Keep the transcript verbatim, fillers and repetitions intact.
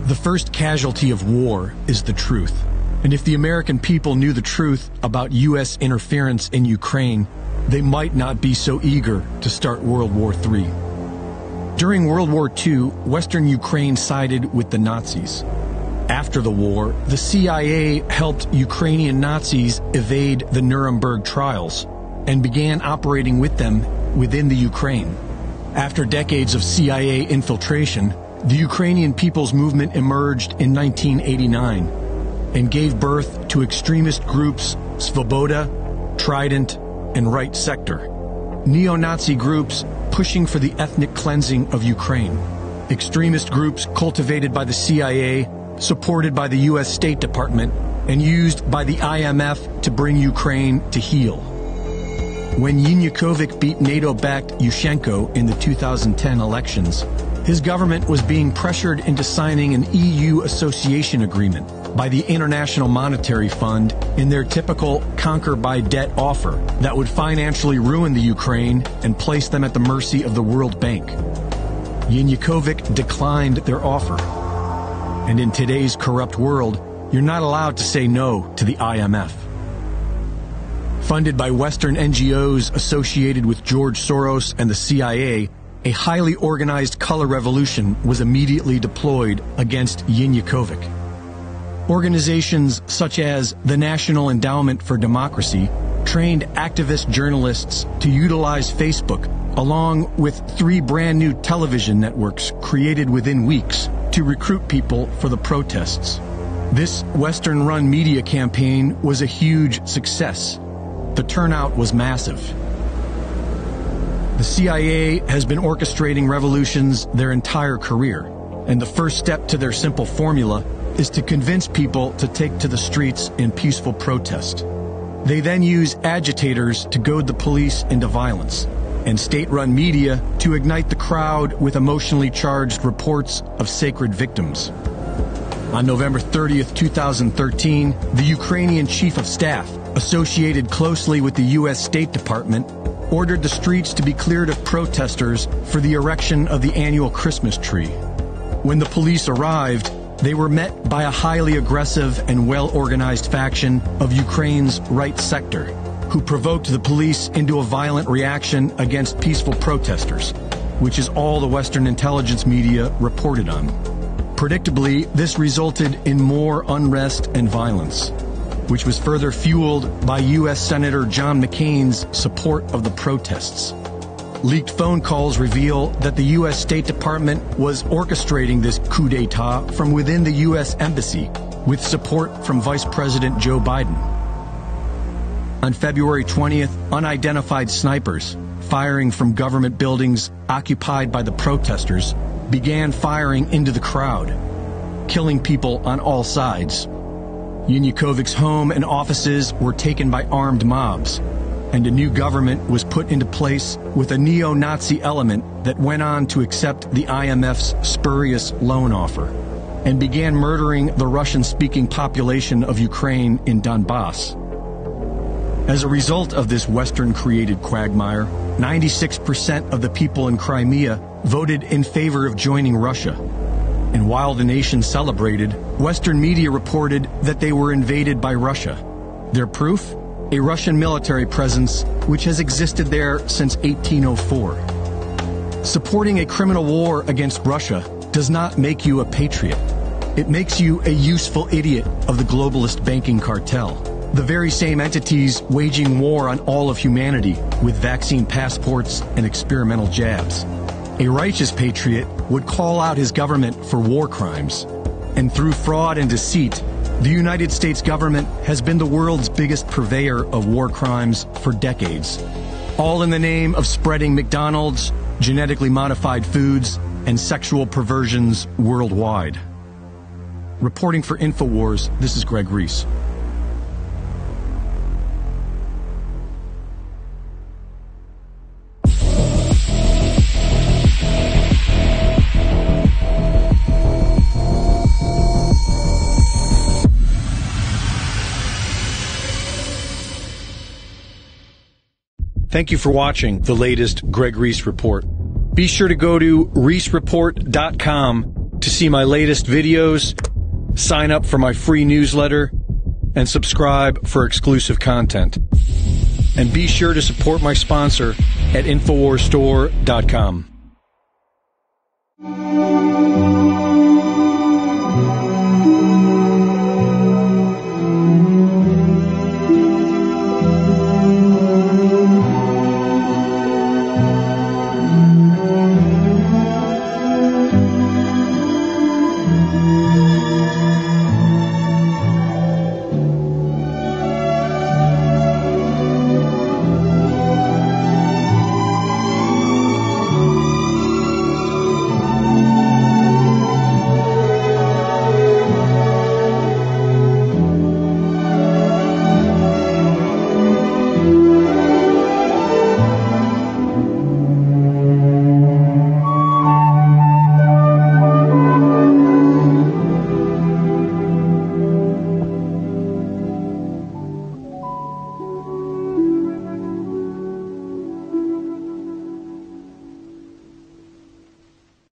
The first casualty of war is the truth. And if the American people knew the truth about U S interference in Ukraine, they might not be so eager to start World War Three. During World War Two, Western Ukraine sided with the Nazis. After the war, the C I A helped Ukrainian Nazis evade the Nuremberg trials and began operating with them within the Ukraine. After decades of C I A infiltration, the Ukrainian People's Movement emerged in nineteen eighty-nine and gave birth to extremist groups Svoboda, Trident, and Right Sector, neo-Nazi groups pushing for the ethnic cleansing of Ukraine, extremist groups cultivated by the C I A, supported by the U S State Department, and used by the I M F to bring Ukraine to heel. When Yanukovych beat NATO-backed Yushchenko in the two thousand ten elections, his government was being pressured into signing an E U association agreement by the International Monetary Fund in their typical conquer-by-debt offer that would financially ruin the Ukraine and place them at the mercy of the World Bank. Yanukovych declined their offer. And in today's corrupt world, you're not allowed to say no to the I M F. Funded by Western N G Os associated with George Soros and the C I A, a highly organized color revolution was immediately deployed against Yanukovych. Organizations such as the National Endowment for Democracy trained activist journalists to utilize Facebook, along with three brand new television networks created within weeks to recruit people for the protests. This Western-run media campaign was a huge success. The turnout was massive. The C I A has been orchestrating revolutions their entire career, and the first step to their simple formula is to convince people to take to the streets in peaceful protest. They then use agitators to goad the police into violence, and state-run media to ignite the crowd with emotionally charged reports of sacred victims. On November thirtieth, two thousand thirteen, the Ukrainian Chief of Staff, associated closely with the U S State Department, ordered the streets to be cleared of protesters for the erection of the annual Christmas tree. When the police arrived, they were met by a highly aggressive and well-organized faction of Ukraine's Right Sector, who provoked the police into a violent reaction against peaceful protesters, which is all the Western intelligence media reported on. Predictably, this resulted in more unrest and violence, which was further fueled by U S Senator John McCain's support of the protests. Leaked phone calls reveal that the U S State Department was orchestrating this coup d'etat from within the U S Embassy, with support from Vice President Joe Biden. On February twentieth, unidentified snipers, firing from government buildings occupied by the protesters, began firing into the crowd, killing people on all sides. Yanukovych's home and offices were taken by armed mobs, and a new government was put into place with a neo-Nazi element that went on to accept the I M F's spurious loan offer and began murdering the Russian-speaking population of Ukraine in Donbass. As a result of this Western-created quagmire, ninety-six percent of the people in Crimea voted in favor of joining Russia. And while the nation celebrated, Western media reported that they were invaded by Russia. Their proof? A Russian military presence which has existed there since eighteen oh four. Supporting a criminal war against Russia does not make you a patriot. It makes you a useful idiot of the globalist banking cartel, the very same entities waging war on all of humanity with vaccine passports and experimental jabs. A righteous patriot would call out his government for war crimes. And through fraud and deceit, the United States government has been the world's biggest purveyor of war crimes for decades, all in the name of spreading McDonald's, genetically modified foods, and sexual perversions worldwide. Reporting for InfoWars, this is Greg Reese. Thank you for watching the latest Greg Reese Report. Be sure to go to reese report dot com to to see my latest videos, sign up for my free newsletter, and subscribe for exclusive content. And be sure to support my sponsor at Infowars Store dot com.